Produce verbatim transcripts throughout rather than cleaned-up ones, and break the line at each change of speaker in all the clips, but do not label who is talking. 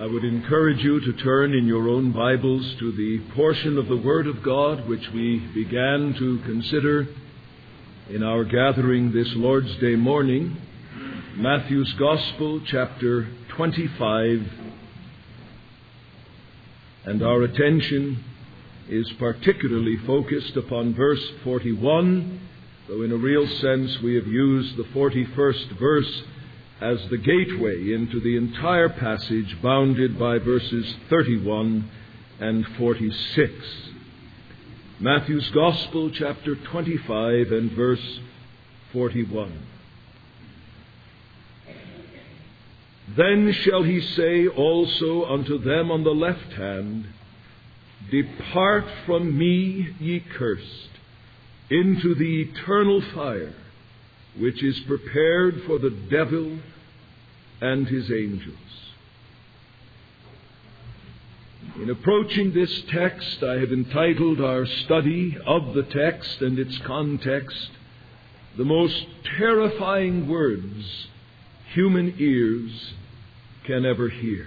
would encourage you to turn in your own Bibles to the portion of the Word of God which we began to consider in our gathering this Lord's Day morning, Matthew's Gospel, chapter twenty-five, and our attention is particularly focused upon verse forty-one, though in a real sense we have used the forty-first verse as the gateway into the entire passage, bounded by verses thirty-one and forty-six. Matthew's Gospel, chapter twenty-five and verse forty-one. Then shall he say also unto them on the left hand, Depart from me, ye cursed, into the eternal fire, which is prepared for the devil and his angels. In approaching this text, I have entitled our study of the text and its context, The Most Terrifying Words Human Ears Can Ever Hear.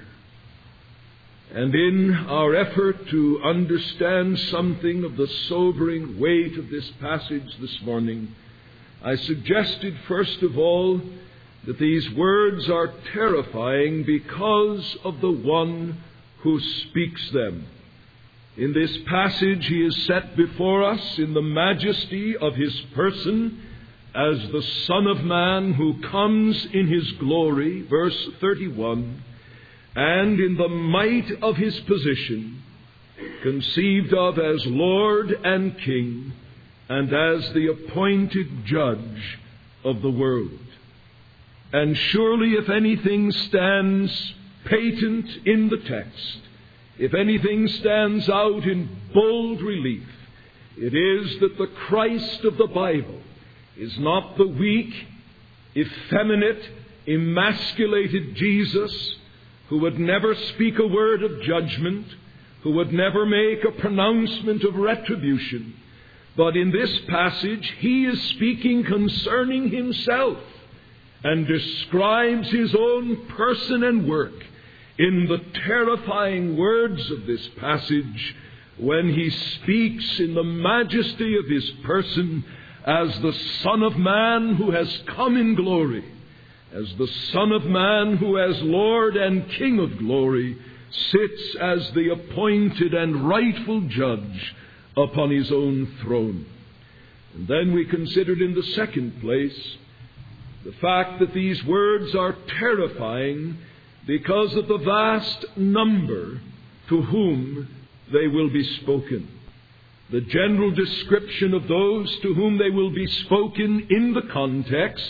And in our effort to understand something of the sobering weight of this passage this morning, I suggested, first of all, that these words are terrifying because of the one who speaks them. In this passage, he is set before us in the majesty of his person as the Son of Man who comes in his glory, verse thirty-one, and in the might of his position, conceived of as Lord and King, and as the appointed judge of the world. And surely if anything stands patent in the text, if anything stands out in bold relief, it is that the Christ of the Bible is not the weak, effeminate, emasculated Jesus who would never speak a word of judgment, who would never make a pronouncement of retribution. But in this passage, he is speaking concerning himself and describes his own person and work in the terrifying words of this passage when he speaks in the majesty of his person as the Son of Man who has come in glory, as the Son of Man who as Lord and King of glory sits as the appointed and rightful judge upon his own throne. And then we considered in the second place the fact that these words are terrifying because of the vast number to whom they will be spoken. The general description of those to whom they will be spoken in the context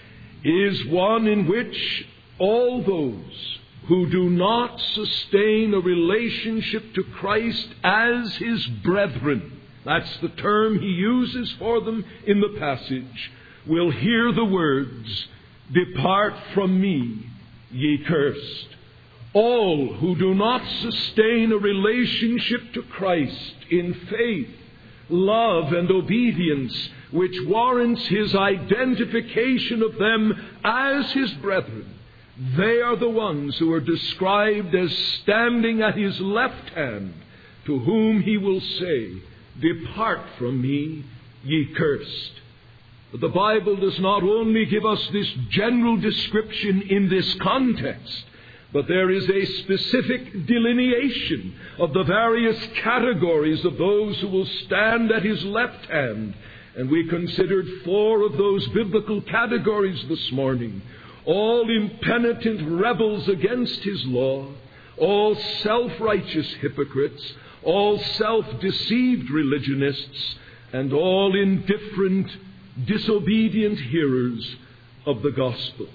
is one in which all those who do not sustain a relationship to Christ as his brethren, that's the term he uses for them in the passage, will hear the words, Depart from me, ye cursed. All who do not sustain a relationship to Christ in faith, love, and obedience, which warrants his identification of them as his brethren, they are the ones who are described as standing at his left hand, to whom he will say, Depart from me, ye cursed. But the Bible does not only give us this general description in this context, but there is a specific delineation of the various categories of those who will stand at his left hand. And we considered four of those biblical categories this morning. All impenitent rebels against his law, all self-righteous hypocrites, all self-deceived religionists, and all indifferent, disobedient hearers of the gospel.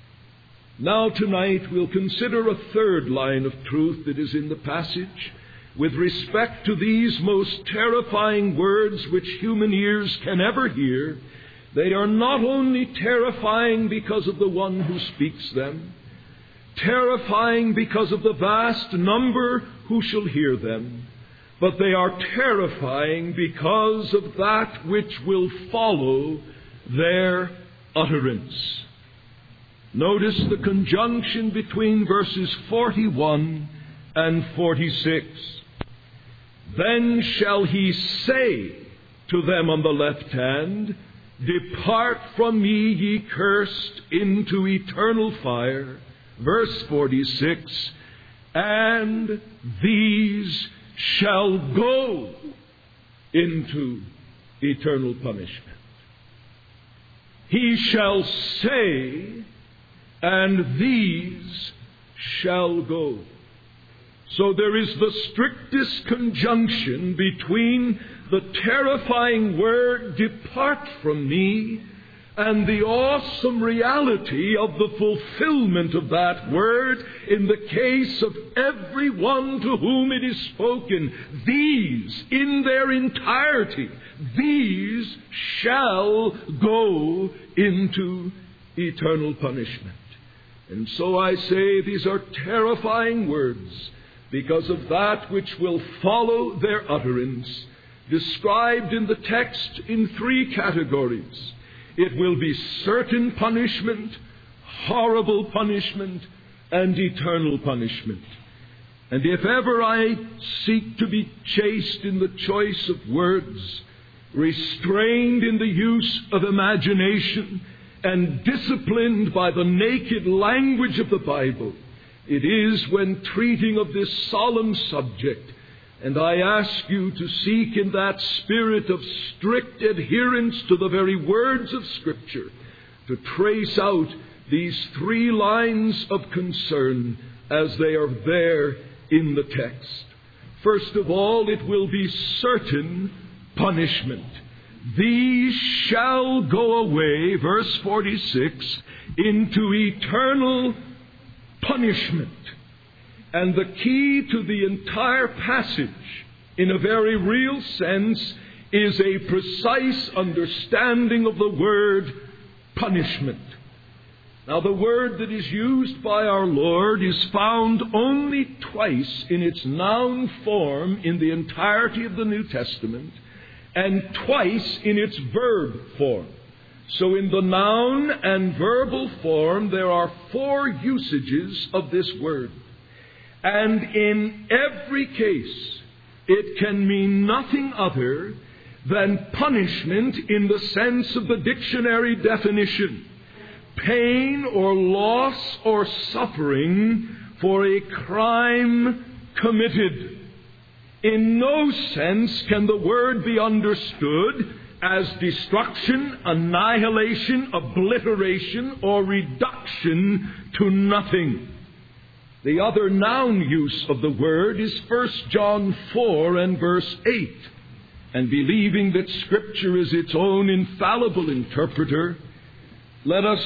Now tonight we'll consider a third line of truth that is in the passage with respect to these most terrifying words which human ears can ever hear. They are not only terrifying because of the one who speaks them, terrifying because of the vast number who shall hear them, but they are terrifying because of that which will follow their utterance. Notice the conjunction between verses forty-one and forty-six. Then shall he say to them on the left hand, Depart from me, ye cursed, into eternal fire. Verse forty-six, and these shall go into eternal punishment. He shall say, and these shall go. So there is the strictest conjunction between the terrifying word, depart from me, and the awesome reality of the fulfillment of that word in the case of everyone to whom it is spoken. These, in their entirety, these shall go into eternal punishment. And so I say these are terrifying words because of that which will follow their utterance, described in the text in three categories. It will be certain punishment, horrible punishment, and eternal punishment. And if ever I seek to be chaste in the choice of words, restrained in the use of imagination, and disciplined by the naked language of the Bible, it is when treating of this solemn subject. And I ask you to seek in that spirit of strict adherence to the very words of Scripture, to trace out these three lines of concern as they are there in the text. First of all, it will be certain punishment. These shall go away, verse forty-six, into eternal punishment. And the key to the entire passage, in a very real sense, is a precise understanding of the word punishment. Now, the word that is used by our Lord is found only twice in its noun form in the entirety of the New Testament, and twice in its verb form. So in the noun and verbal form, there are four usages of this word. And in every case, it can mean nothing other than punishment in the sense of the dictionary definition. Pain or loss or suffering for a crime committed. In no sense can the word be understood as destruction, annihilation, obliteration, or reduction to nothing. The other noun use of the word is First John four and verse eight. And believing that Scripture is its own infallible interpreter, let us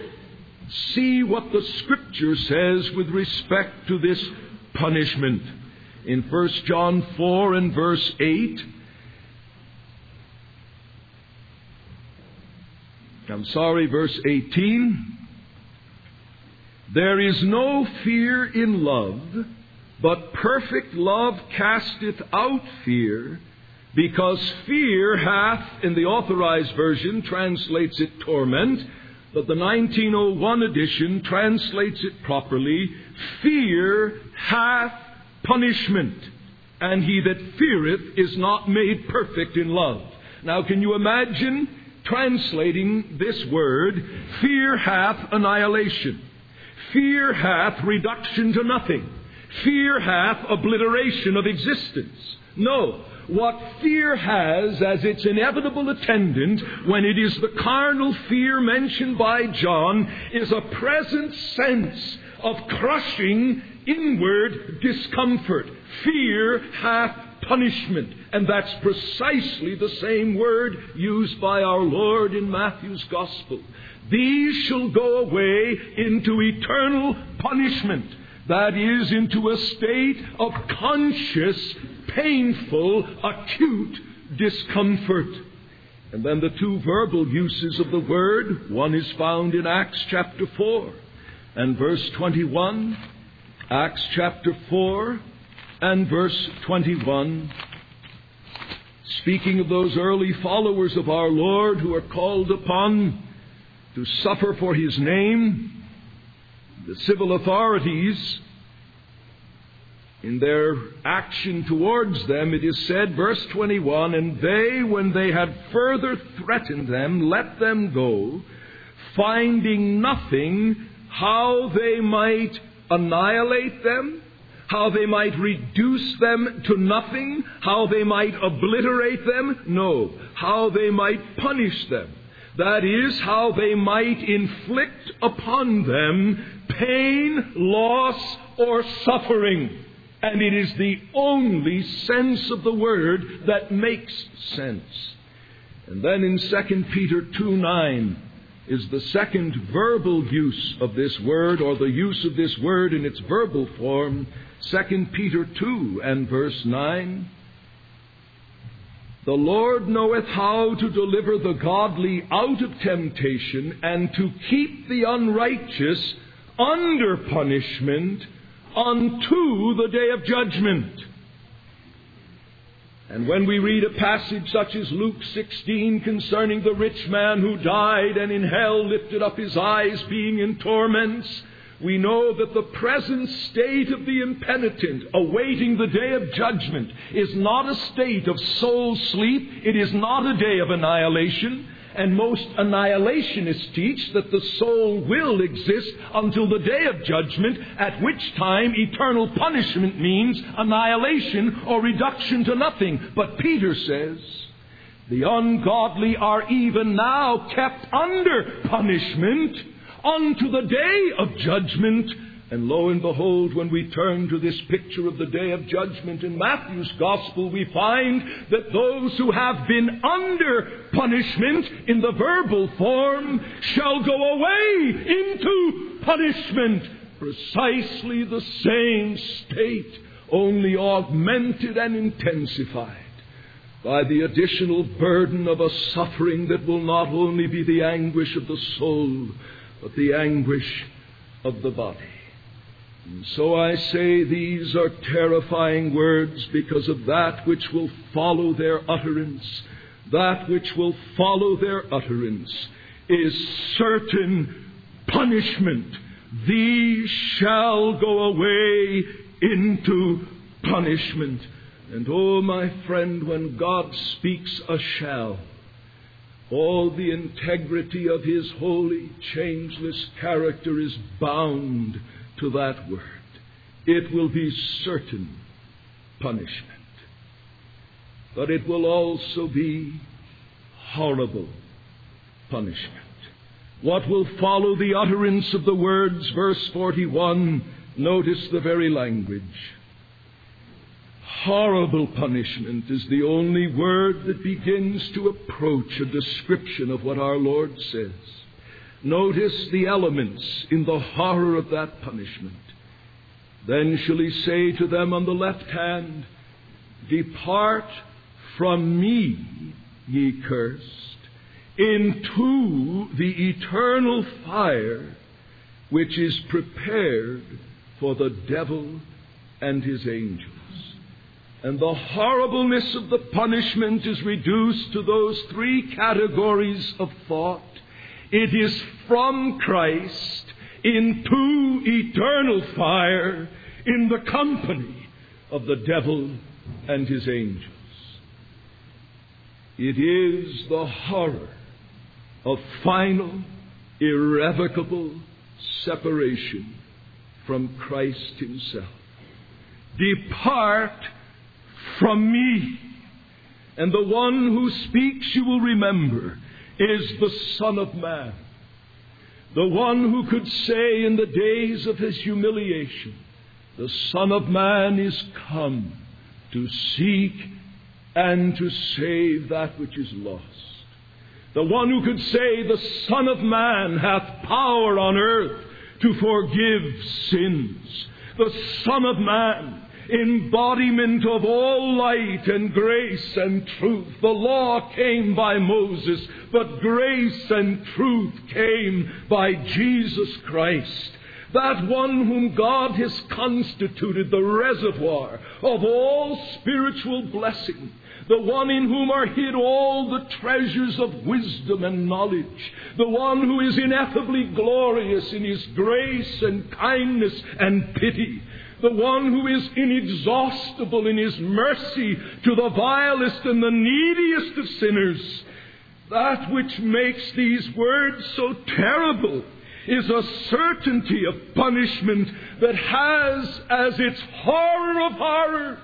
see what the Scripture says with respect to this punishment. In First John four and verse eight, I'm sorry, verse eighteen, there is no fear in love, but perfect love casteth out fear, because fear hath, in the Authorized Version, translates it torment, but the nineteen oh one edition translates it properly, fear hath punishment, and he that feareth is not made perfect in love. Now, can you imagine translating this word, fear hath annihilation, fear hath reduction to nothing, fear hath obliteration of existence? No. What fear has as its inevitable attendant, when it is the carnal fear mentioned by John, is a present sense of crushing inward discomfort. Fear hath punishment. And that's precisely the same word used by our Lord in Matthew's Gospel. These shall go away into eternal punishment. That is, into a state of conscious, painful, acute discomfort. And then the two verbal uses of the word, one is found in Acts chapter four and verse twenty-one. Acts chapter four and verse twenty-one. Speaking of those early followers of our Lord who are called upon to suffer for His name, The civil authorities, in their action towards them, it is said, verse twenty-one, and they, when they had further threatened them, let them go, finding nothing how they might annihilate them, how they might reduce them to nothing, how they might obliterate them. No, how they might punish them. That is, how they might inflict upon them pain, loss, or suffering. And it is the only sense of the word that makes sense. And then in Second Peter two nine is the second verbal use of this word, or the use of this word in its verbal form. Second Peter two and verse nine. The Lord knoweth how to deliver the godly out of temptation, and to keep the unrighteous under punishment unto the day of judgment. And when we read a passage such as Luke sixteen concerning the rich man who died and in hell lifted up his eyes being in torments, we know that the present state of the impenitent awaiting the day of judgment is not a state of soul sleep. It is not a day of annihilation. And most annihilationists teach that the soul will exist until the day of judgment, at which time eternal punishment means annihilation or reduction to nothing. But Peter says, the ungodly are even now kept under punishment unto the day of judgment. And lo and behold, when we turn to this picture of the day of judgment in Matthew's Gospel, we find that those who have been under punishment in the verbal form shall go away into punishment. Precisely the same state, only augmented and intensified by the additional burden of a suffering that will not only be the anguish of the soul, but the anguish of the body. And so I say these are terrifying words because of that which will follow their utterance. That which will follow their utterance is certain punishment. These shall go away into punishment. And oh, my friend, when God speaks a shall, all the integrity of His holy, changeless character is bound to that word. It will be certain punishment. But it will also be horrible punishment. What will follow the utterance of the words, verse forty-one, notice the very language. Horrible punishment is the only word that begins to approach a description of what our Lord says. Notice the elements in the horror of that punishment. Then shall He say to them on the left hand, depart from me, ye cursed, into the eternal fire which is prepared for the devil and his angels. And the horribleness of the punishment is reduced to those three categories of thought. It is from Christ into eternal fire in the company of the devil and his angels. It is the horror of final, irrevocable separation from Christ Himself. Depart from me. And the one who speaks, you will remember, is the Son of Man. The one who could say in the days of His humiliation, the Son of Man is come to seek and to save that which is lost. The one who could say, the Son of Man hath power on earth to forgive sins. The Son of Man, embodiment of all light and grace and truth. The law came by Moses, but grace and truth came by Jesus Christ. That one whom God has constituted the reservoir of all spiritual blessing. the one in whom are hid all the treasures of wisdom and knowledge, the one who is ineffably glorious in his grace and kindness and pity, the one who is inexhaustible in his mercy to the vilest and the neediest of sinners. That which makes these words so terrible is a certainty of punishment that has as its horror of horrors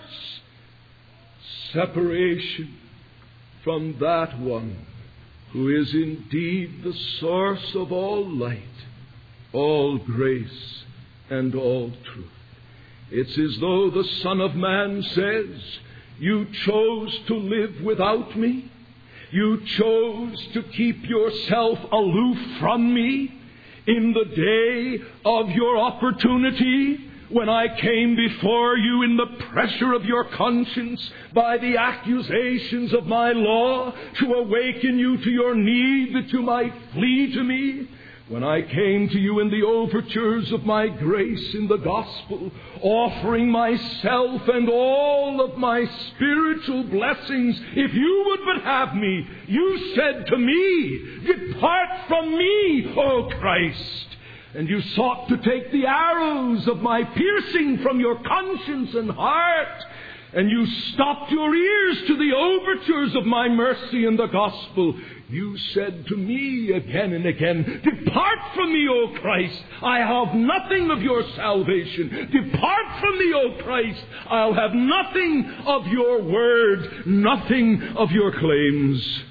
separation from that one who is indeed the source of all light, all grace, and all truth. It's as though the Son of Man says, you chose to live without me. You chose to keep yourself aloof from me in the day of your opportunity, when I came before you in the pressure of your conscience by the accusations of my law to awaken you to your need that you might flee to me. When I came to you in the overtures of my grace in the gospel, offering myself and all of my spiritual blessings, if you would but have me, you said to me, depart from me, O Christ. And you sought to take the arrows of my piercing from your conscience and heart, and you stopped your ears to the overtures of my mercy in the gospel. You said to me again and again, depart from me, O Christ. I have nothing of your salvation. Depart from me, O Christ. I'll have nothing of your word, nothing of your claims.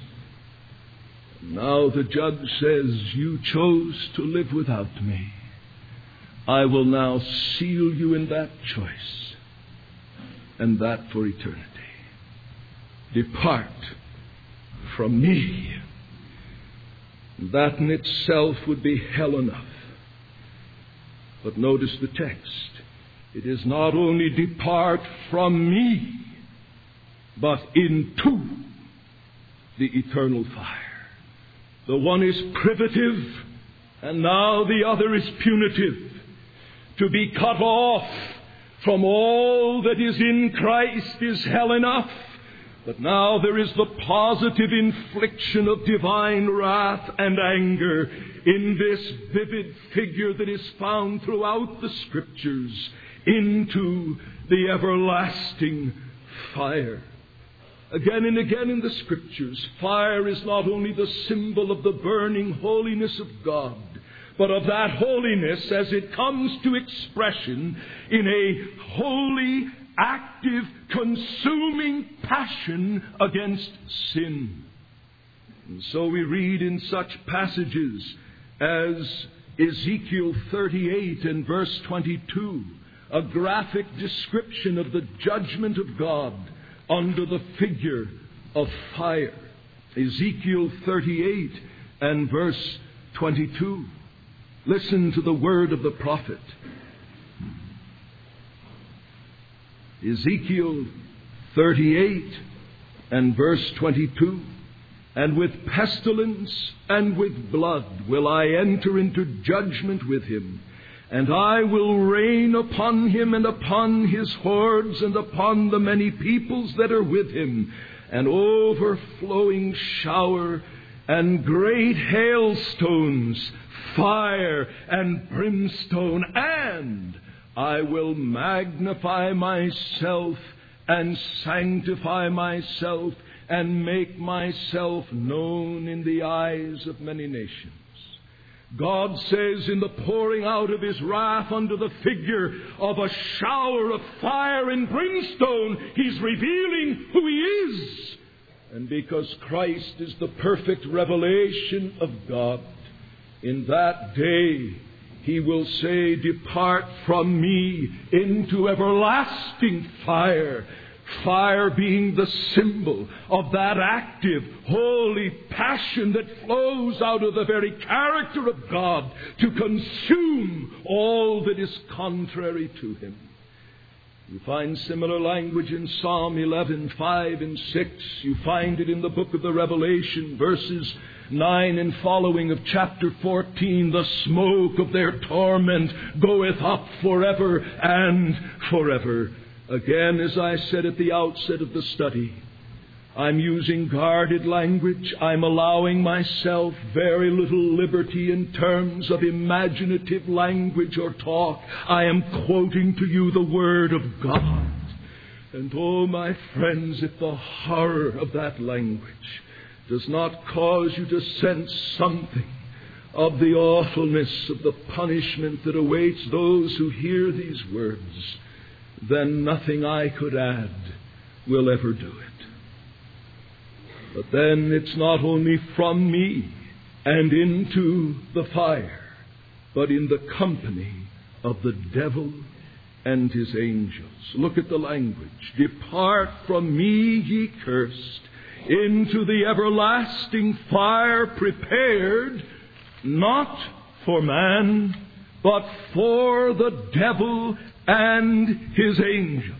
Now the judge says, you chose to live without me. I will now seal you in that choice, and that for eternity. Depart from me. That in itself would be hell enough. But notice the text. It is not only depart from me, but into the eternal fire. The one is privative, and now the other is punitive. To be cut off from all that is in Christ is hell enough. But now there is the positive infliction of divine wrath and anger in this vivid figure that is found throughout the Scriptures, into the everlasting fire. Again and again in the Scriptures, fire is not only the symbol of the burning holiness of God, but of that holiness as it comes to expression in a holy, active, consuming passion against sin. And so we read in such passages as Ezekiel thirty-eight and verse twenty-two, a graphic description of the judgment of God under the figure of fire. Ezekiel thirty-eight and verse twenty-two. Listen to the word of the prophet. Ezekiel thirty-eight and verse twenty-two. And with pestilence and with blood will I enter into judgment with him, and I will rain upon him and upon his hordes and upon the many peoples that are with him, an overflowing shower and great hailstones, fire and brimstone, and I will magnify myself and sanctify myself and make myself known in the eyes of many nations. God says in the pouring out of his wrath under the figure of a shower of fire and brimstone, he's revealing who he is. And because Christ is the perfect revelation of God, in that day he will say, depart from me into everlasting fire. Fire being the symbol of that active, holy passion that flows out of the very character of God to consume all that is contrary to him. You find similar language in Psalm eleven, five and six. You find it in the book of the Revelation, verses nine and following of chapter fourteen. The smoke of their torment goeth up forever and forever. Again, as I said at the outset of the study, I'm using guarded language. I'm allowing myself very little liberty in terms of imaginative language or talk. I am quoting to you the Word of God. And oh, my friends, if the horror of that language does not cause you to sense something of the awfulness of the punishment that awaits those who hear these words, then nothing I could add will ever do it. But then it's not only from me and into the fire, but in the company of the devil and his angels. Look at the language. Depart from me, ye cursed, into the everlasting fire prepared not for man, but for the devil and his angels.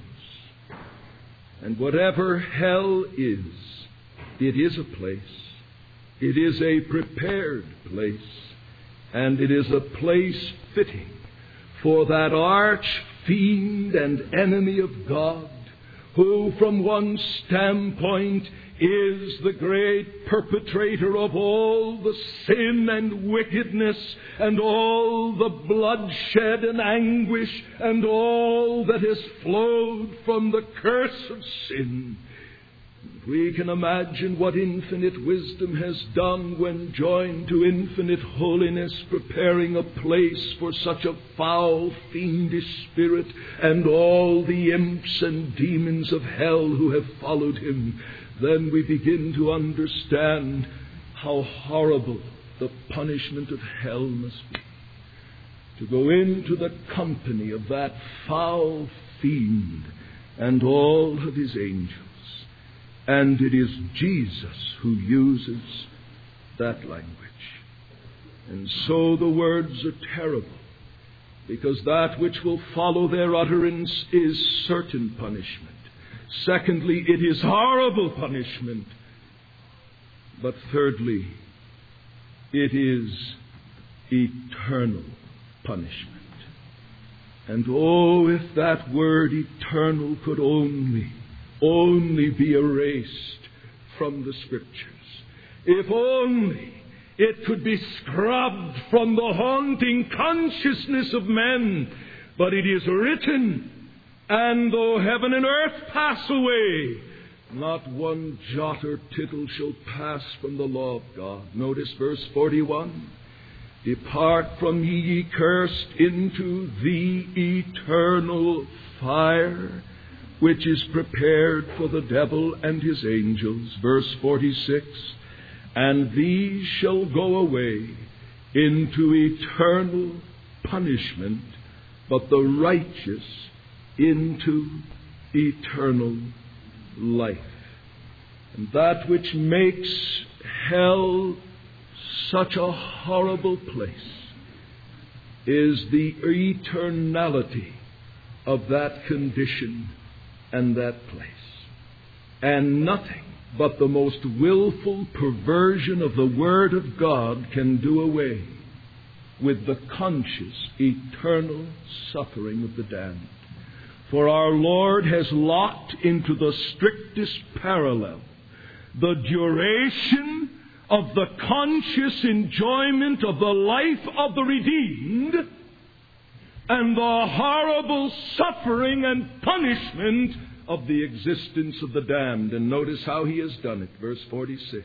And whatever hell is, it is a place. It is a prepared place. And it is a place fitting for that arch fiend and enemy of God, who from one standpoint is the great perpetrator of all the sin and wickedness and all the bloodshed and anguish and all that has flowed from the curse of sin. We can imagine what infinite wisdom has done when joined to infinite holiness, preparing a place for such a foul, fiendish spirit and all the imps and demons of hell who have followed him. Then we begin to understand how horrible the punishment of hell must be. To go into the company of that foul fiend and all of his angels. And it is Jesus who uses that language. And so the words are terrible, because that which will follow their utterance is certain punishment. Secondly, it is horrible punishment. But thirdly, it is eternal punishment. And oh, if that word eternal could only only be erased from the Scriptures. If only it could be scrubbed from the haunting consciousness of men. But it is written, and though heaven and earth pass away, not one jot or tittle shall pass from the law of God. Notice verse forty-one. Depart from me, ye cursed, into the eternal fire, which is prepared for the devil and his angels. Verse forty-six, and these shall go away into eternal punishment, but the righteous into eternal life. And that which makes hell such a horrible place is the eternality of that condition and that place. And nothing but the most willful perversion of the Word of God can do away with the conscious, eternal suffering of the damned. For our Lord has locked into the strictest parallel the duration of the conscious enjoyment of the life of the redeemed and the horrible suffering and punishment of the existence of the damned. And notice how he has done it. Verse forty-six.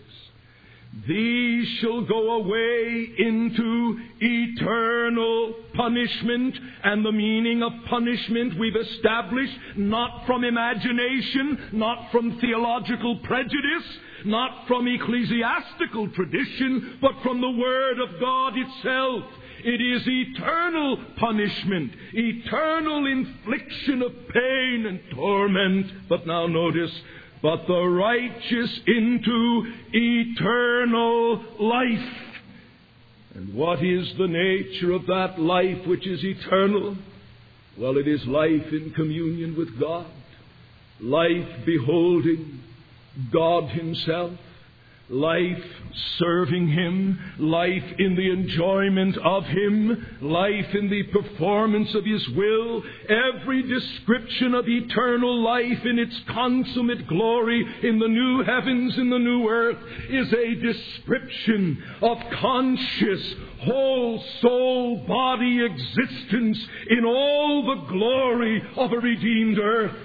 These shall go away into eternal punishment. And the meaning of punishment we've established, not from imagination, not from theological prejudice, not from ecclesiastical tradition, but from the Word of God itself. It is eternal punishment, eternal infliction of pain and torment. But now notice, but the righteous into eternal life. And what is the nature of that life which is eternal? Well, it is life in communion with God, life beholding God Himself, life serving Him, life in the enjoyment of Him, life in the performance of His will. Every description of eternal life in its consummate glory in the new heavens and the new earth is a description of conscious, whole soul, body existence in all the glory of a redeemed earth.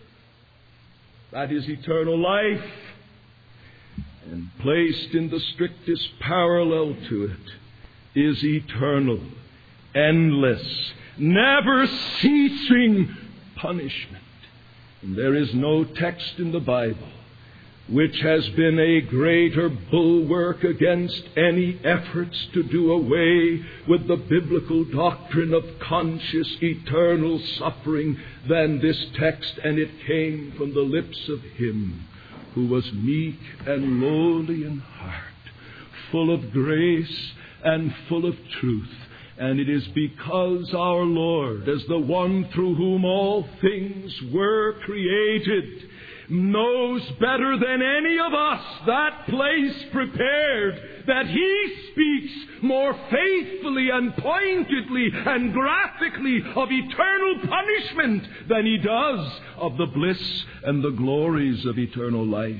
That is eternal life. And placed in the strictest parallel to it is eternal, endless, never ceasing punishment. And there is no text in the Bible which has been a greater bulwark against any efforts to do away with the biblical doctrine of conscious eternal suffering than this text, and it came from the lips of Him who was meek and lowly in heart, full of grace and full of truth. And it is because our Lord, as the one through whom all things were created, knows better than any of us that place prepared, that He speaks more faithfully and pointedly and graphically of eternal punishment than He does of the bliss and the glories of eternal life.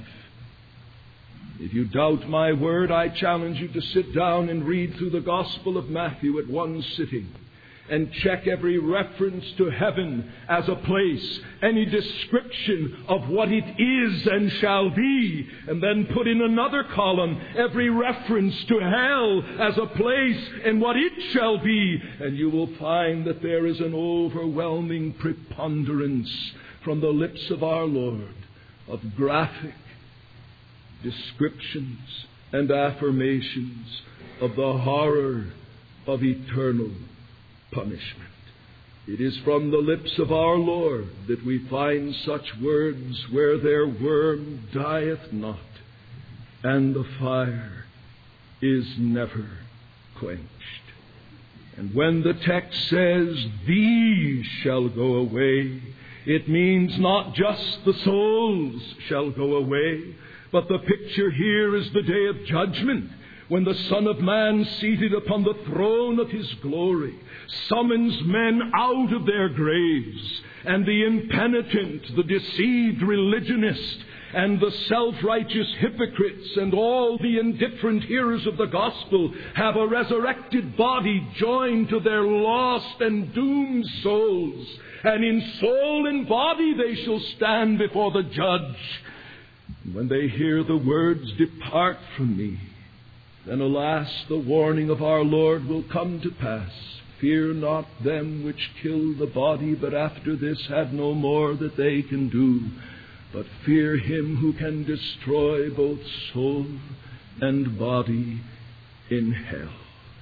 If you doubt my word, I challenge you to sit down and read through the Gospel of Matthew at one sitting and check every reference to heaven as a place, any description of what it is and shall be, and then put in another column every reference to hell as a place and what it shall be, and you will find that there is an overwhelming preponderance from the lips of our Lord of graphic descriptions and affirmations of the horror of eternal punishment. It is from the lips of our Lord that we find such words, where their worm dieth not, and the fire is never quenched. And when the text says, these shall go away, it means not just the souls shall go away, but the picture here is the day of judgment, when the Son of Man, seated upon the throne of His glory, summons men out of their graves, and the impenitent, the deceived religionist, and the self-righteous hypocrites, and all the indifferent hearers of the gospel have a resurrected body joined to their lost and doomed souls, and in soul and body they shall stand before the judge. When they hear the words, depart from me, then, alas, the warning of our Lord will come to pass. Fear not them which kill the body, but after this have no more that they can do. But fear Him who can destroy both soul and body in hell.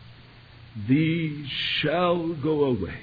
These shall go away,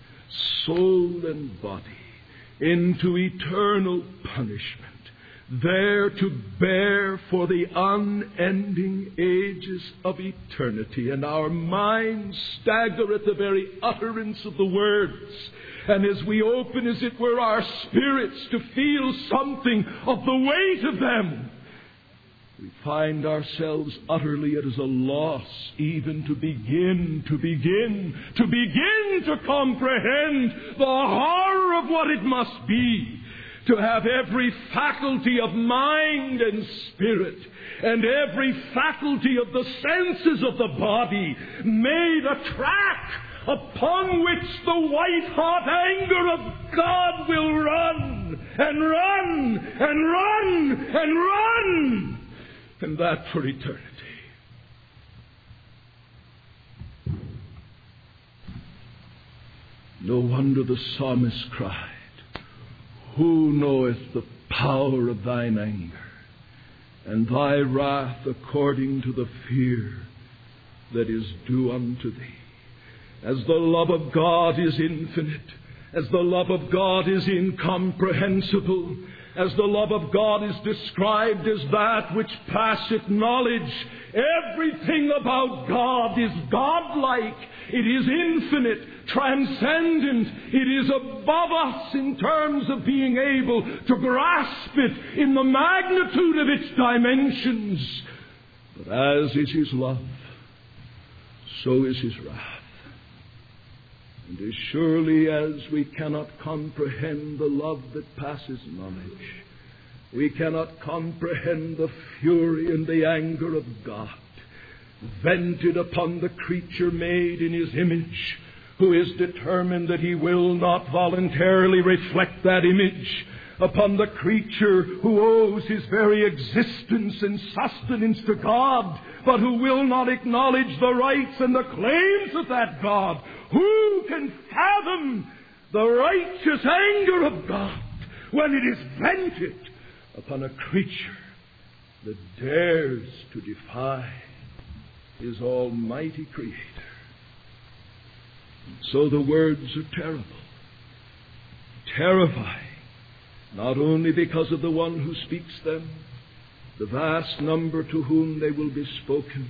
soul and body, into eternal punishment, there to bear for the unending ages of eternity. And our minds stagger at the very utterance of the words. And as we open, as it were, our spirits to feel something of the weight of them, we find ourselves utterly at a loss even to begin, to begin, to begin to comprehend the horror of what it must be to have every faculty of mind and spirit and every faculty of the senses of the body made a track upon which the white-hot anger of God will run and run and run and run, and that for eternity. No wonder the psalmist cried, who knoweth the power of thine anger, and thy wrath according to the fear that is due unto thee? As the love of God is infinite, as the love of God is incomprehensible, as the love of God is described as that which passeth knowledge, everything about God is godlike. It is infinite, transcendent. It is above us in terms of being able to grasp it in the magnitude of its dimensions. But as is his love, so is his wrath. And as surely as we cannot comprehend the love that passes knowledge, we cannot comprehend the fury and the anger of God vented upon the creature made in his image, who is determined that he will not voluntarily reflect that image, upon the creature who owes his very existence and sustenance to God, but who will not acknowledge the rights and the claims of that God. Who can fathom the righteous anger of God when it is vented upon a creature that dares to defy his almighty Creator? And so the words are terrible, terrifying, not only because of the one who speaks them, the vast number to whom they will be spoken,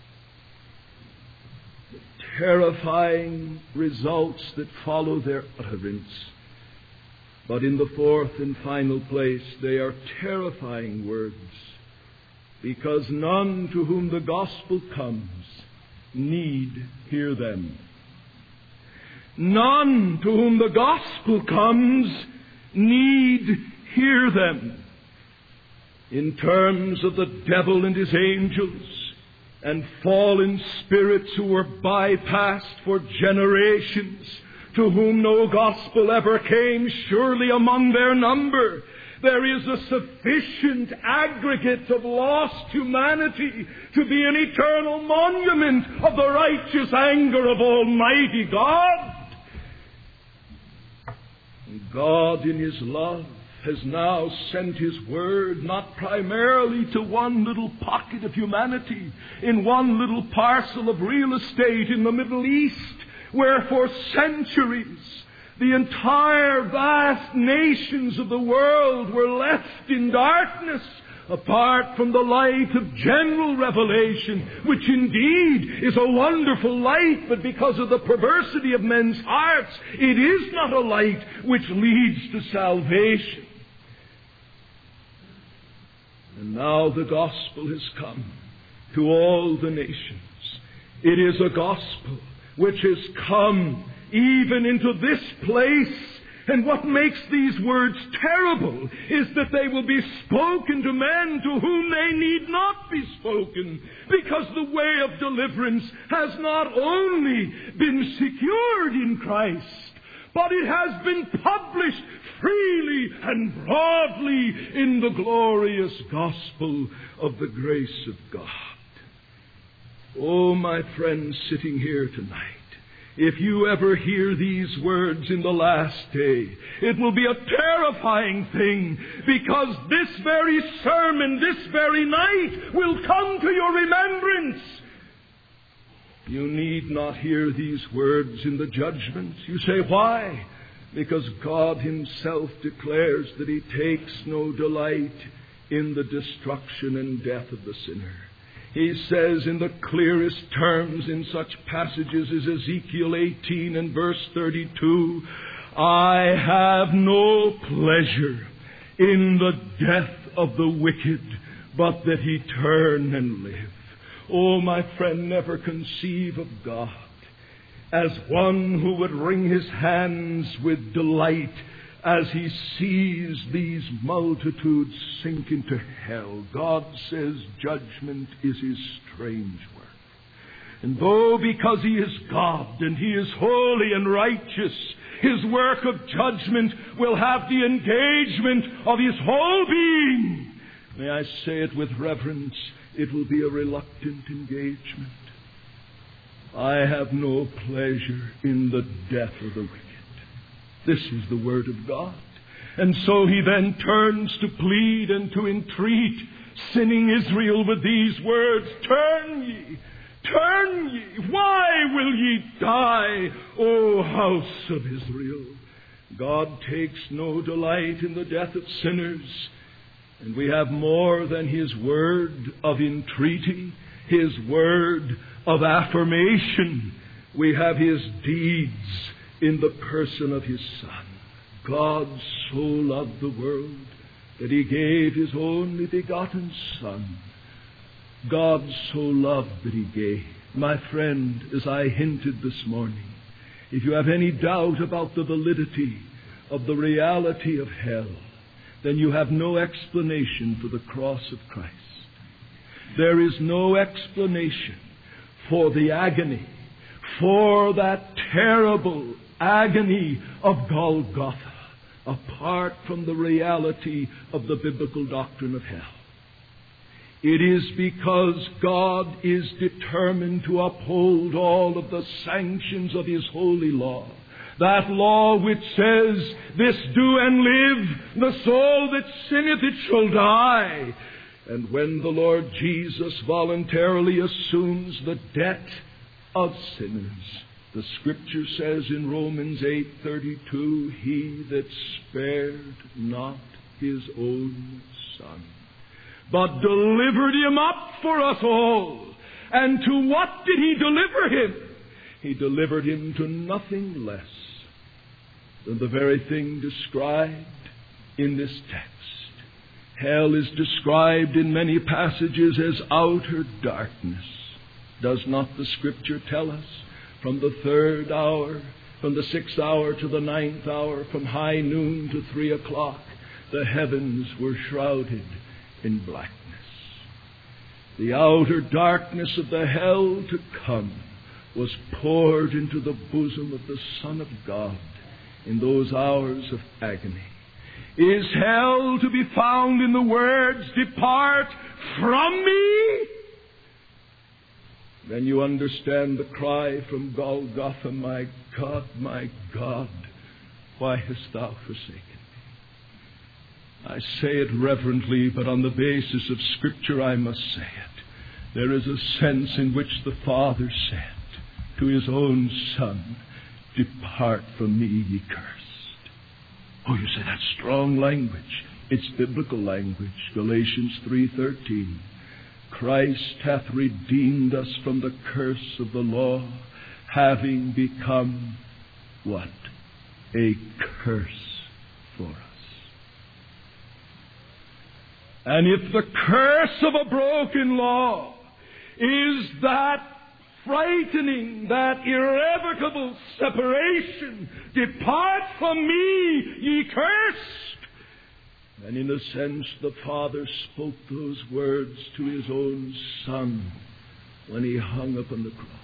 the terrifying results that follow their utterance. But in the fourth and final place, they are terrifying words, because none to whom the gospel comes need hear them. None to whom the gospel comes need hear them. In terms of the devil and his angels and fallen spirits who were bypassed for generations, to whom no gospel ever came, surely among their number there is a sufficient aggregate of lost humanity to be an eternal monument of the righteous anger of Almighty God. God in His love has now sent His word not primarily to one little pocket of humanity, in one little parcel of real estate in the Middle East, where for centuries the entire vast nations of the world were left in darkness, apart from the light of general revelation, which indeed is a wonderful light, but because of the perversity of men's hearts, it is not a light which leads to salvation. And now the gospel has come to all the nations. It is a gospel which has come even into this place. And what makes these words terrible is that they will be spoken to men to whom they need not be spoken, because the way of deliverance has not only been secured in Christ, but it has been published freely and broadly in the glorious gospel of the grace of God. Oh, my friends sitting here tonight, if you ever hear these words in the last day, it will be a terrifying thing, because this very sermon, this very night, will come to your remembrance. You need not hear these words in the judgment. You say, why? Because God Himself declares that He takes no delight in the destruction and death of the sinner. He says in the clearest terms in such passages as Ezekiel eighteen and verse thirty-two, I have no pleasure in the death of the wicked, but that he turn and live. Oh, my friend, never conceive of God as one who would wring his hands with delight as He sees these multitudes sink into hell. God says judgment is His strange work. And though because He is God and He is holy and righteous, His work of judgment will have the engagement of His whole being, may I say it with reverence, it will be a reluctant engagement. I have no pleasure in the death of the wicked. This is the Word of God. And so He then turns to plead and to entreat sinning Israel with these words, Turn ye, turn ye, why will ye die, O house of Israel? God takes no delight in the death of sinners, and we have more than His word of entreaty, His word of affirmation. We have His deeds in the person of His Son. God so loved the world that He gave His only begotten Son, God so loved that He gave. My friend, as I hinted this morning, if you have any doubt about the validity of the reality of hell, then you have no explanation for the cross of Christ. There is no explanation for the agony, for that terrible agony of Golgotha, apart from the reality of the biblical doctrine of hell. It is because God is determined to uphold all of the sanctions of His holy law. That law which says, "This do and live, the soul that sinneth it shall die." And when the Lord Jesus voluntarily assumes the debt of sinners, the Scripture says in Romans eight thirty-two, "He that spared not His own Son, but delivered Him up for us all." And to what did He deliver Him? He delivered Him to nothing less than the very thing described in this text. Hell is described in many passages as outer darkness. Does not the Scripture tell us? From the third hour, from the sixth hour to the ninth hour, from high noon to three o'clock, the heavens were shrouded in blackness. The outer darkness of the hell to come was poured into the bosom of the Son of God in those hours of agony. Is hell to be found in the words, "Depart from me"? Then you understand the cry from Golgotha, "My God, my God, why hast thou forsaken me?" I say it reverently, but on the basis of Scripture I must say it. There is a sense in which the Father said to His own Son, "Depart from me, ye cursed." Oh, you say that's strong language. It's biblical language. Galatians three thirteen. Christ hath redeemed us from the curse of the law, having become what? A curse for us. And if the curse of a broken law is that frightening, that irrevocable separation, "Depart from me, ye cursed," and in a sense the Father spoke those words to His own Son when He hung upon the cross.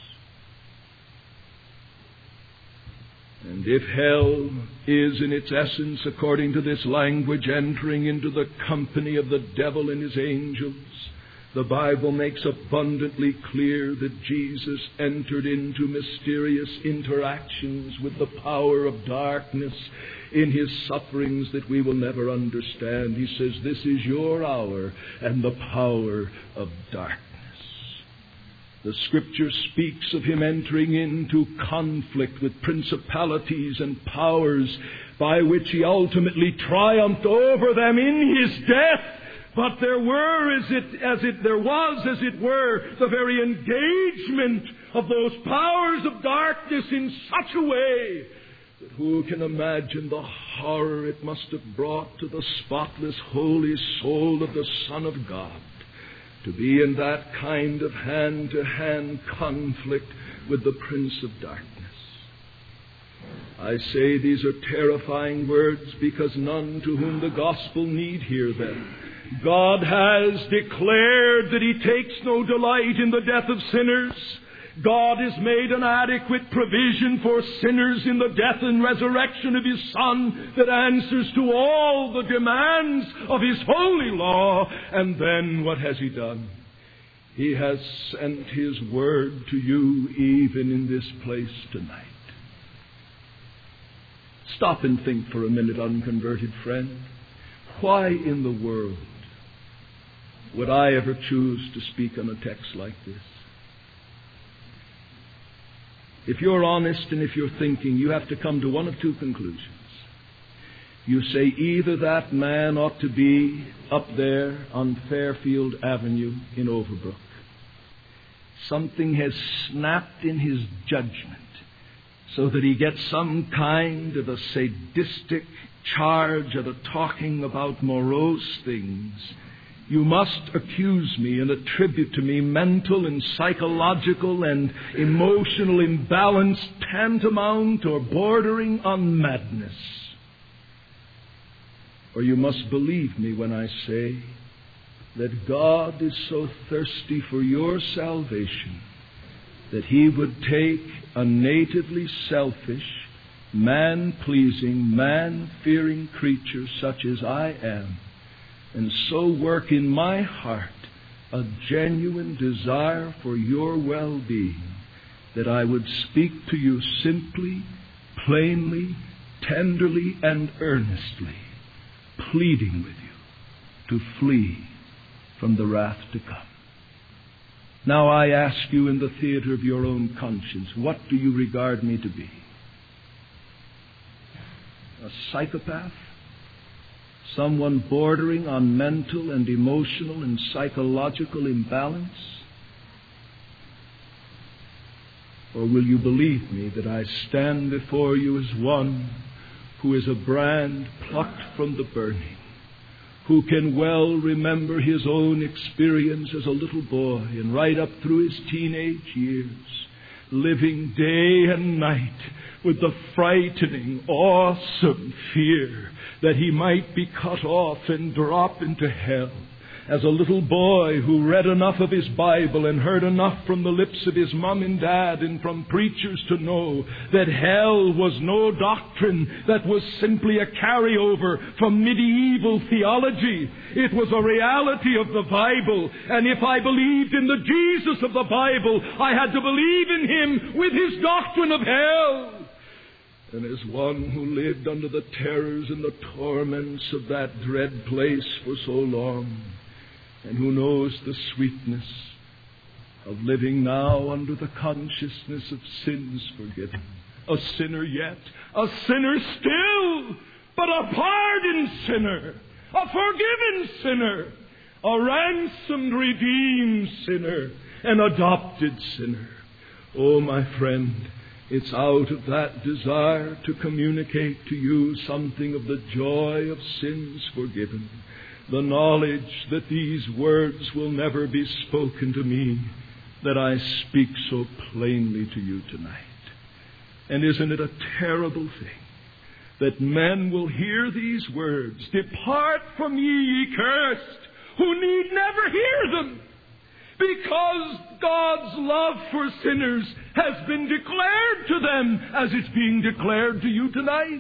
And if hell is in its essence, according to this language, entering into the company of the devil and his angels, the Bible makes abundantly clear that Jesus entered into mysterious interactions with the power of darkness in His sufferings that we will never understand. He says, "This is your hour and the power of darkness." The Scripture speaks of Him entering into conflict with principalities and powers by which He ultimately triumphed over them in His death. But there were, as it, as it, there was, as it were, the very engagement of those powers of darkness in such a way that who can imagine the horror it must have brought to the spotless, holy soul of the Son of God to be in that kind of hand-to-hand conflict with the Prince of Darkness. I say these are terrifying words because none to whom the gospel need hear them. God has declared that He takes no delight in the death of sinners. God has made an adequate provision for sinners in the death and resurrection of His Son that answers to all the demands of His holy law. And then what has He done? He has sent His word to you even in this place tonight. Stop and think for a minute, unconverted friend. Why in the world would I ever choose to speak on a text like this? If you're honest and if you're thinking, you have to come to one of two conclusions. You say either that man ought to be up there on Fairfield Avenue in Overbrook. Something has snapped in his judgment so that he gets some kind of a sadistic charge of a talking about morose things You must accuse me and attribute to me mental and psychological and emotional imbalance tantamount or bordering on madness. Or you must believe me when I say that God is so thirsty for your salvation that He would take a natively selfish, man-pleasing, man-fearing creature such as I am, and so work in my heart a genuine desire for your well-being, that I would speak to you simply, plainly, tenderly, and earnestly, pleading with you to flee from the wrath to come. Now I ask you in the theater of your own conscience, what do you regard me to be? A psychopath? Someone bordering on mental and emotional and psychological imbalance? Or will you believe me that I stand before you as one who is a brand plucked from the burning, who can well remember his own experience as a little boy and right up through his teenage years, living day and night with the frightening, awesome fear that he might be cut off and drop into hell. As a little boy who read enough of his Bible and heard enough from the lips of his mom and dad and from preachers to know that hell was no doctrine that was simply a carryover from medieval theology. It was a reality of the Bible. And if I believed in the Jesus of the Bible, I had to believe in Him with His doctrine of hell. And as one who lived under the terrors and the torments of that dread place for so long, and who knows the sweetness of living now under the consciousness of sins forgiven, a sinner yet, a sinner still, but a pardoned sinner, a forgiven sinner, a ransomed, redeemed sinner, an adopted sinner. Oh, my friend, it's out of that desire to communicate to you something of the joy of sins forgiven, the knowledge that these words will never be spoken to me, that I speak so plainly to you tonight. And isn't it a terrible thing that men will hear these words, "Depart from me, ye cursed," who need never hear them, because God's love for sinners has been declared to them as it's being declared to you tonight.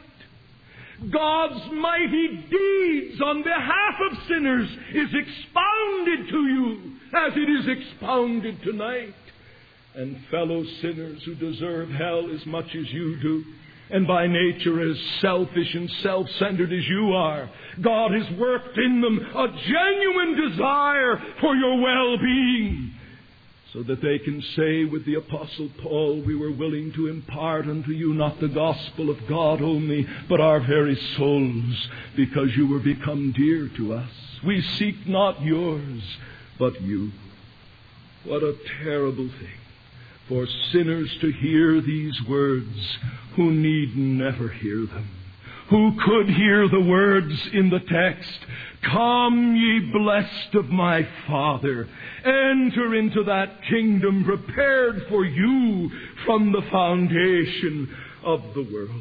God's mighty deeds on behalf of sinners is expounded to you as it is expounded tonight. And fellow sinners who deserve hell as much as you do, and by nature as selfish and self-centered as you are, God has worked in them a genuine desire for your well-being, so that they can say with the Apostle Paul, "We were willing to impart unto you not the gospel of God only, but our very souls, because you were become dear to us. We seek not yours, but you." What a terrible thing for sinners to hear these words who need never hear them, who could hear the words in the text, "Come, ye blessed of my Father, enter into that kingdom prepared for you from the foundation of the world."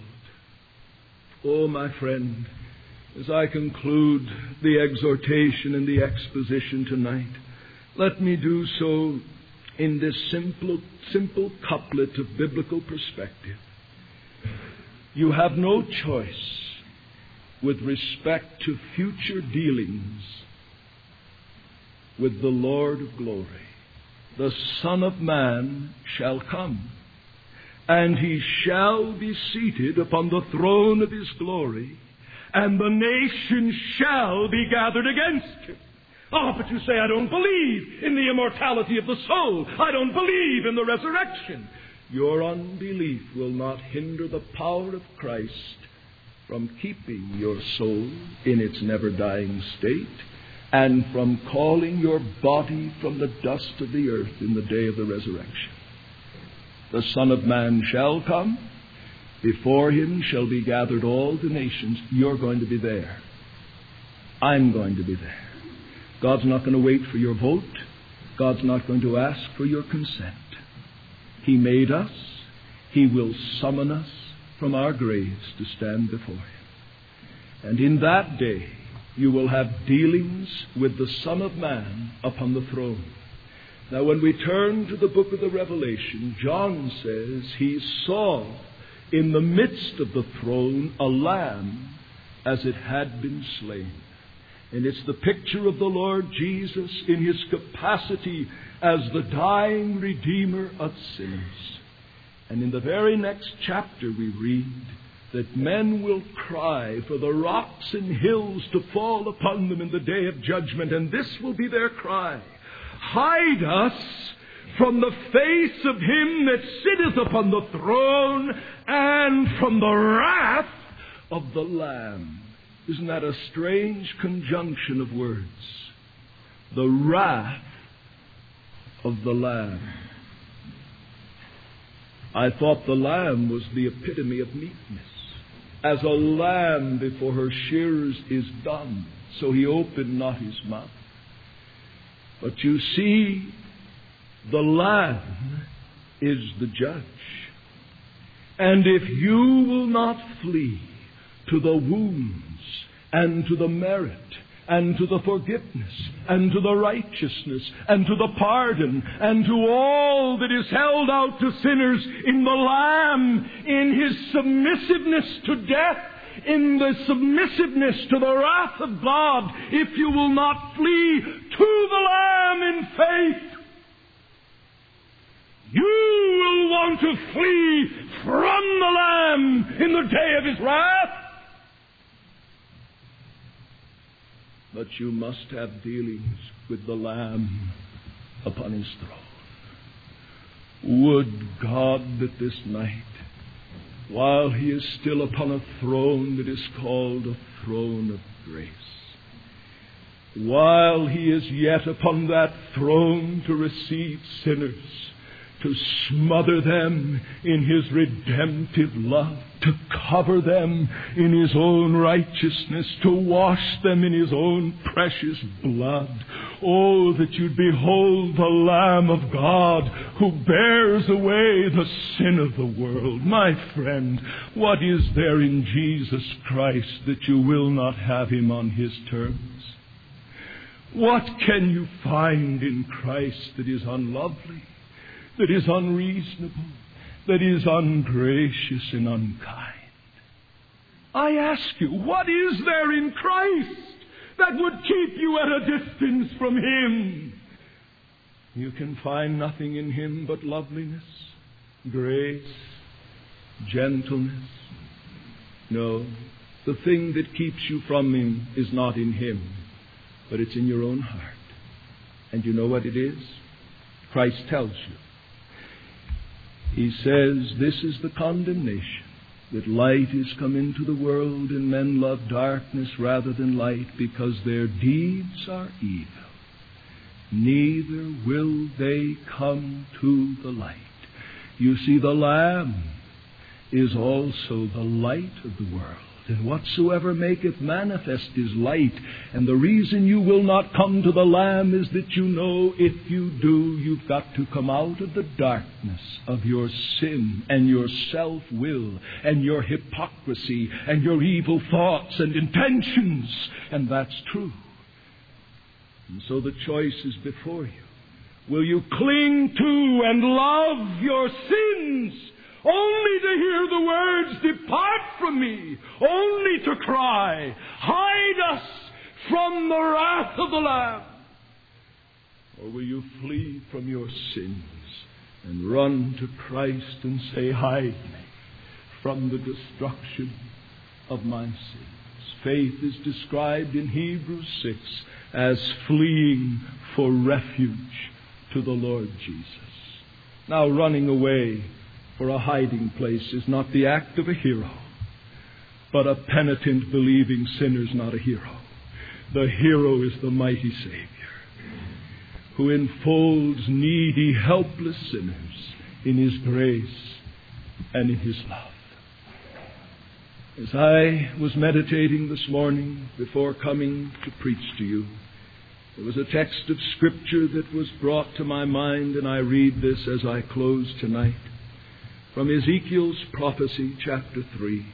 Oh, my friend, as I conclude the exhortation and the exposition tonight, let me do so in this simple, simple couplet of biblical perspective. You have no choice with respect to future dealings with the Lord of glory. The Son of Man shall come, and He shall be seated upon the throne of His glory, and the nations shall be gathered against Him. Oh, but you say, "I don't believe in the immortality of the soul. I don't believe in the resurrection." Your unbelief will not hinder the power of Christ from keeping your soul in its never-dying state and from calling your body from the dust of the earth in the day of the resurrection. The Son of Man shall come. Before Him shall be gathered all the nations. You're going to be there. I'm going to be there. God's not going to wait for your vote. God's not going to ask for your consent. He made us. He will summon us from our graves to stand before Him. And in that day, you will have dealings with the Son of Man upon the throne. Now, when we turn to the book of the Revelation, John says he saw in the midst of the throne a lamb as it had been slain. And it's the picture of the Lord Jesus in His capacity as the dying Redeemer of sinners. And in the very next chapter we read that men will cry for the rocks and hills to fall upon them in the day of judgment. And this will be their cry: hide us from the face of Him that sitteth upon the throne and from the wrath of the Lamb. Isn't that a strange conjunction of words? The wrath of the Lamb. I thought the lamb was the epitome of meekness. As a lamb before her shearers is dumb, so He opened not His mouth. But you see, the Lamb is the judge. And if you will not flee to the wounds and to the merit and to the forgiveness and to the righteousness and to the pardon and to all that is held out to sinners in the Lamb, in His submissiveness to death, in the submissiveness to the wrath of God, if you will not flee to the Lamb in faith, you will want to flee from the Lamb in the day of His wrath. But you must have dealings with the Lamb upon His throne. Would God that this night, while He is still upon a throne that is called a throne of grace, while He is yet upon that throne to receive sinners, to smother them in His redemptive love, to cover them in His own righteousness, to wash them in His own precious blood. Oh, that you'd behold the Lamb of God who bears away the sin of the world. My friend, what is there in Jesus Christ that you will not have Him on His terms? What can you find in Christ that is unlovely, that is unreasonable, that is ungracious and unkind? I ask you, what is there in Christ that would keep you at a distance from Him? You can find nothing in Him but loveliness, grace, gentleness. No, the thing that keeps you from Him is not in Him, but it's in your own heart. And you know what it is? Christ tells you. He says, this is the condemnation, that light is come into the world, and men love darkness rather than light, because their deeds are evil. Neither will they come to the light. You see, the Lamb is also the light of the world. And whatsoever maketh manifest is light. And the reason you will not come to the Lamb is that you know if you do, you've got to come out of the darkness of your sin and your self-will and your hypocrisy and your evil thoughts and intentions. And that's true. And so the choice is before you. Will you cling to and love your sins, only to hear the words, depart from me, only to cry, hide us from the wrath of the Lamb? Or will you flee from your sins and run to Christ and say, hide me from the destruction of my sins? Faith is described in Hebrews six as fleeing for refuge to the Lord Jesus. Now, running away for a hiding place is not the act of a hero, but a penitent, believing sinner's not a hero. The hero is the mighty Savior, who enfolds needy, helpless sinners in His grace and in His love. As I was meditating this morning before coming to preach to you, There was a text of Scripture that was brought to my mind, and I read this as I close tonight, from Ezekiel's prophecy, chapter three.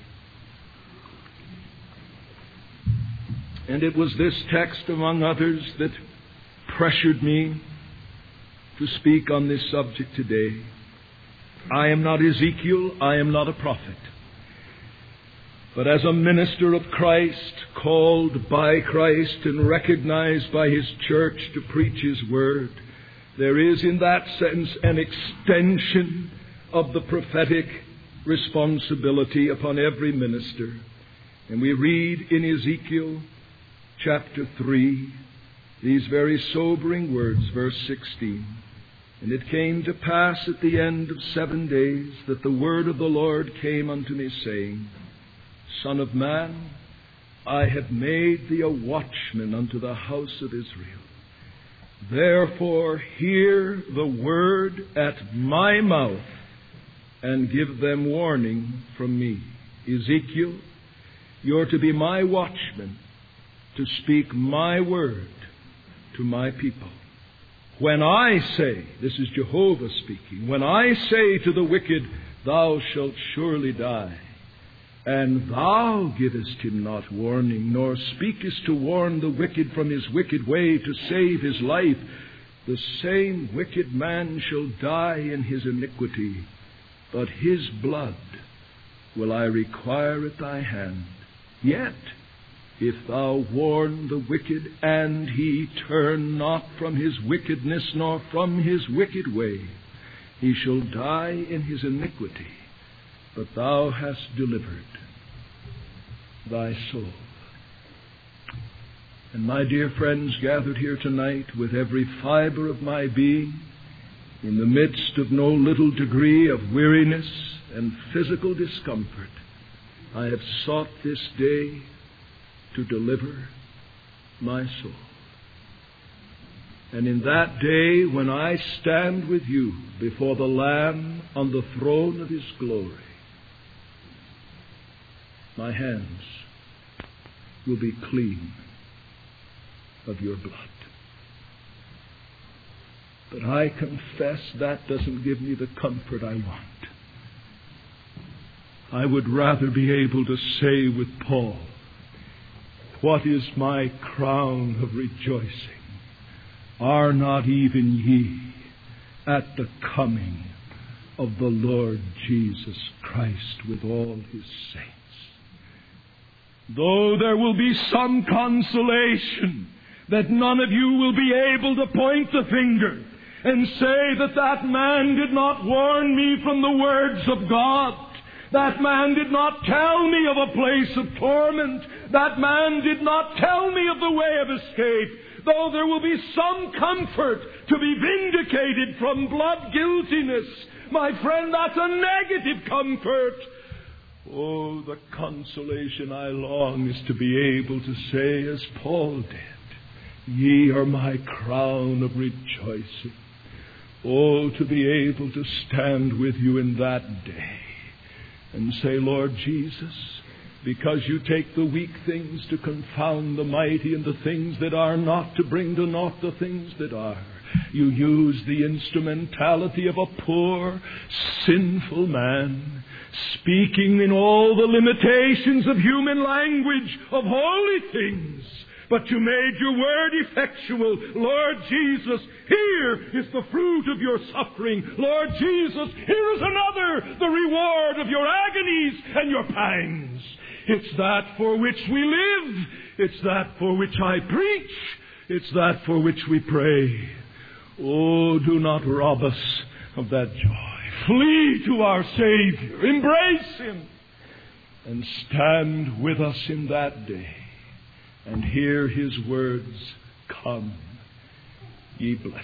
And it was this text, among others, that pressured me to speak on this subject today. I am not Ezekiel, I am not a prophet. But as a minister of Christ, called by Christ and recognized by His church to preach His word, there is in that sense an extension of the prophetic responsibility upon every minister. And we read in Ezekiel chapter three these very sobering words, verse sixteen. And it came to pass at the end of seven days that the word of the Lord came unto me, saying, Son of man, I have made thee a watchman unto the house of Israel. Therefore hear the word at my mouth, and give them warning from me. Ezekiel, you're to be my watchman, to speak my word to my people. When I say, this is Jehovah speaking, when I say to the wicked, thou shalt surely die, and thou givest him not warning, nor speakest to warn the wicked from his wicked way to save his life, the same wicked man shall die in his iniquity, but his blood will I require at thy hand. Yet, if thou warn the wicked, and he turn not from his wickedness, nor from his wicked way, he shall die in his iniquity, but thou hast delivered thy soul. And my dear friends gathered here tonight, with every fiber of my being, in the midst of no little degree of weariness and physical discomfort, I have sought this day to deliver my soul. And in that day, when I stand with you before the Lamb on the throne of His glory, my hands will be clean of your blood. But I confess that doesn't give me the comfort I want. I would rather be able to say with Paul, what is my crown of rejoicing? Are not even ye at the coming of the Lord Jesus Christ with all His saints? Though there will be some consolation that none of you will be able to point the finger and say that that man did not warn me from the words of God. That man did not tell me of a place of torment. That man did not tell me of the way of escape. Though there will be some comfort to be vindicated from blood guiltiness, my friend, that's a negative comfort. Oh, the consolation I long is to be able to say, as Paul did, ye are my crown of rejoicing. Oh, to be able to stand with you in that day and say, Lord Jesus, because you take the weak things to confound the mighty, and the things that are not to bring to naught the things that are, you use the instrumentality of a poor, sinful man, speaking in all the limitations of human language of holy things. But you made your word effectual. Lord Jesus, here is the fruit of your suffering. Lord Jesus, here is another, the reward of your agonies and your pangs. It's that for which we live. It's that for which I preach. It's that for which we pray. Oh, do not rob us of that joy. Flee to our Savior. Embrace Him. And stand with us in that day. And hear His words, come, ye blessed.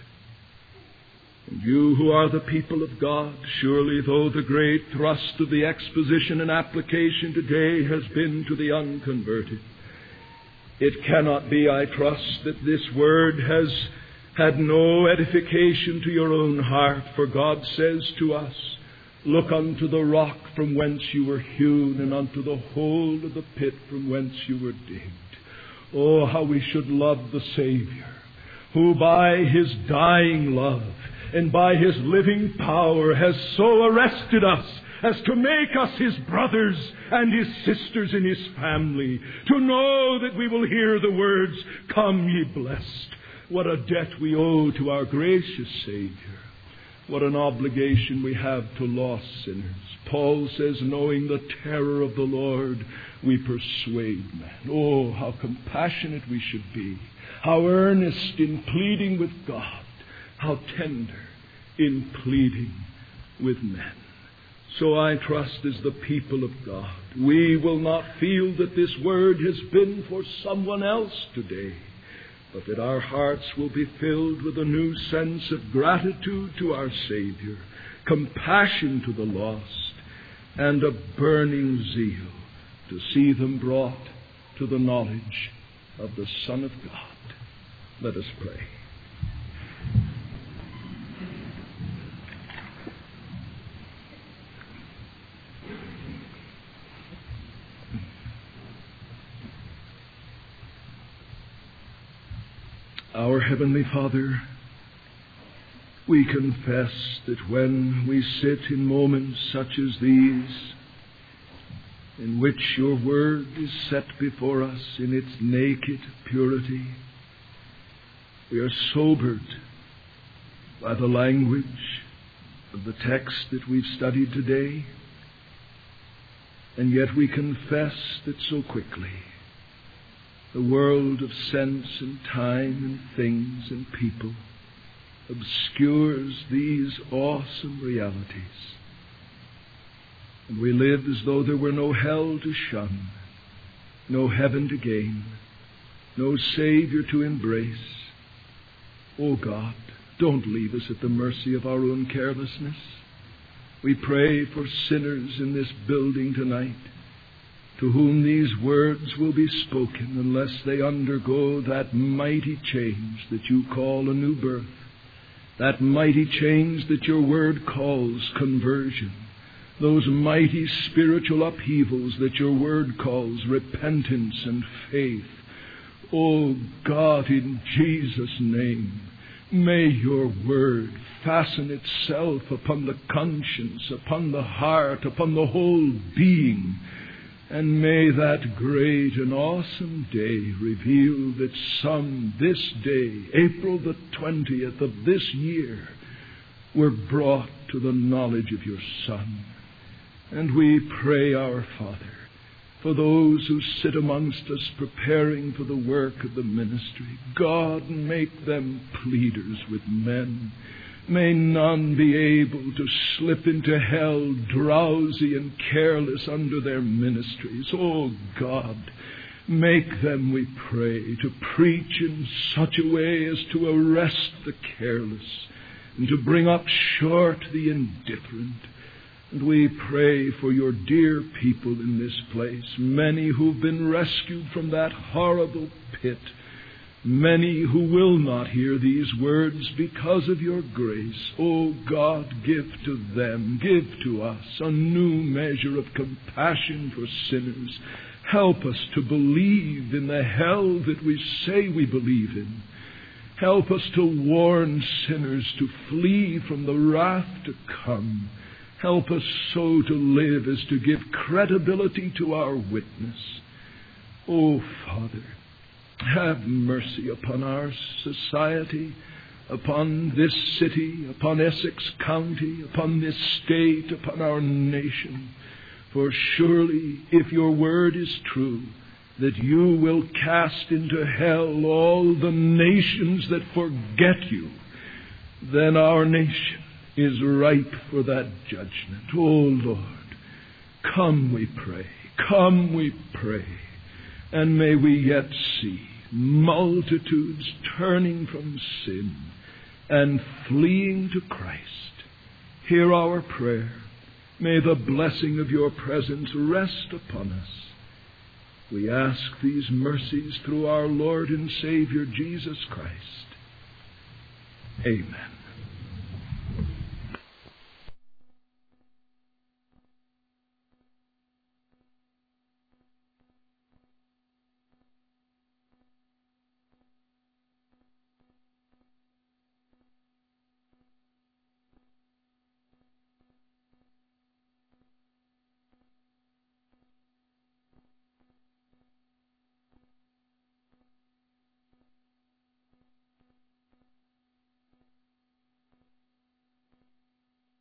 And you who are the people of God, surely though the great thrust of the exposition and application today has been to the unconverted, it cannot be, I trust, that this word has had no edification to your own heart, for God says to us, look unto the rock from whence you were hewn, and unto the hole of the pit from whence you were digged. Oh, how we should love the Savior, who by His dying love and by His living power has so arrested us as to make us His brothers and His sisters in His family, to know that we will hear the words, "Come, ye blessed." What a debt we owe to our gracious Savior. What an obligation we have to lost sinners. Paul says, knowing the terror of the Lord, we persuade men. Oh, how compassionate we should be. How earnest in pleading with God. How tender in pleading with men. So I trust as the people of God, we will not feel that this word has been for someone else today, but that our hearts will be filled with a new sense of gratitude to our Savior, compassion to the lost, and a burning zeal to see them brought to the knowledge of the Son of God. Let us pray. Our Heavenly Father, we confess that when we sit in moments such as these, in which your word is set before us in its naked purity, we are sobered by the language of the text that we've studied today, and yet we confess that so quickly the world of sense and time and things and people obscures these awesome realities. And we live as though there were no hell to shun, no heaven to gain, no Savior to embrace. Oh God, don't leave us at the mercy of our own carelessness. We pray for sinners in this building tonight, to whom these words will be spoken unless they undergo that mighty change that you call a new birth, that mighty change that your word calls conversion, those mighty spiritual upheavals that your word calls repentance and faith. Oh God, in Jesus' name, may your word fasten itself upon the conscience, upon the heart, upon the whole being. And may that great and awesome day reveal that some this day, April the twentieth of this year, were brought to the knowledge of your Son. And we pray, our Father, for those who sit amongst us preparing for the work of the ministry. God, make them pleaders with men. May none be able to slip into hell drowsy and careless under their ministries. Oh God, make them, we pray, to preach in such a way as to arrest the careless and to bring up short the indifferent. And we pray for your dear people in this place, many who've been rescued from that horrible pit, many who will not hear these words because of your grace. Oh God, give to them, give to us a new measure of compassion for sinners. Help us to believe in the hell that we say we believe in. Help us to warn sinners to flee from the wrath to come. Help us so to live as to give credibility to our witness. Oh, Father, have mercy upon our society, upon this city, upon Essex County, upon this state, upon our nation. For surely, if your word is true, that you will cast into hell all the nations that forget you, then our nation is ripe for that judgment. Oh Lord, come we pray, come we pray, and may we yet see multitudes turning from sin and fleeing to Christ. Hear our prayer. May the blessing of your presence rest upon us. We ask these mercies through our Lord and Savior Jesus Christ. Amen.